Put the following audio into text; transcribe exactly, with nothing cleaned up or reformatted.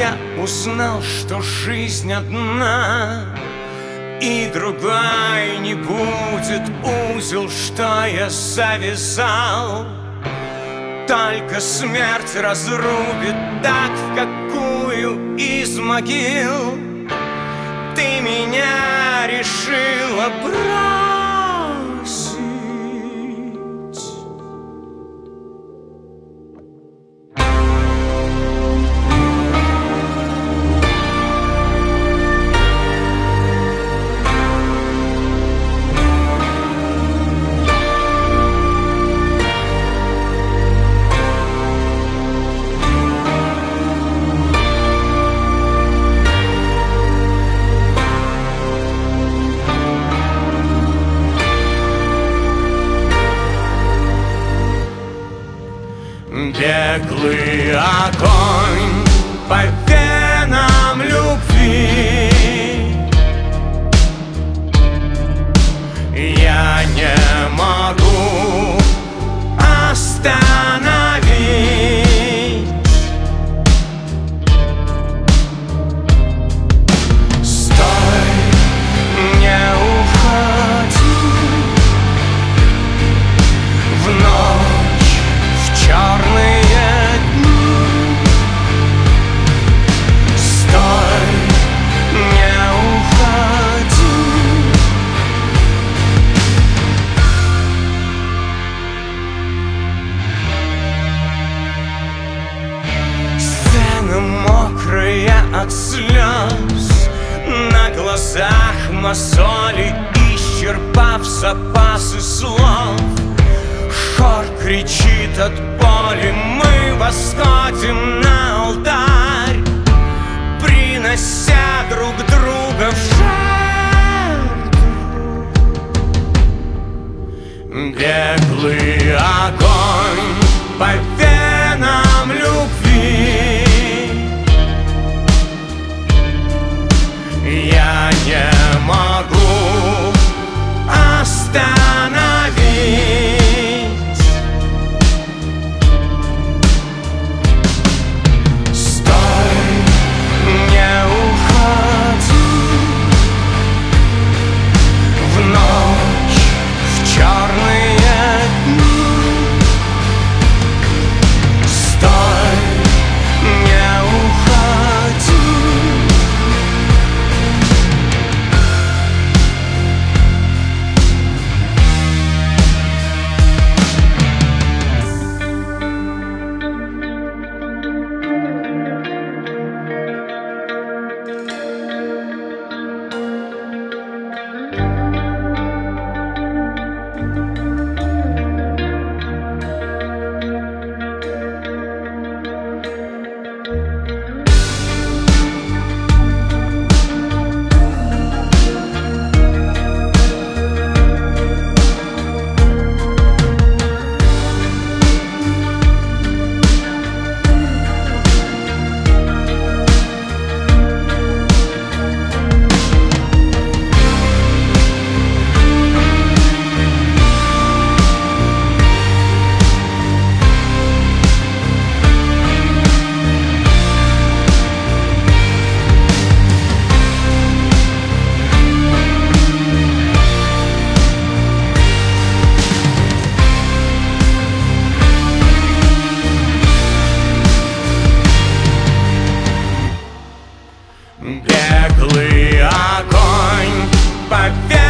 я узнал, что жизнь одна, и другой не будет узел, что я завязал. Только смерть разрубит так, в какую из могил ты меня решила бросить. Беглый огонь по венам любви, я не могу остановить. Стой, не уходи в ночь, в черные дни. Стой, не уходи. Сцена мокрая от слез, на глазах мозоли, исчерпав запасы слов. Хор кричит от боли, мы восходим на алтарь, принося друг друга в жертву. Беглый огонь по венам любви, я не могу остановить. Стой, не уходи в ночь, в черные дни. Стой, не уходи. Беглый огонь по венам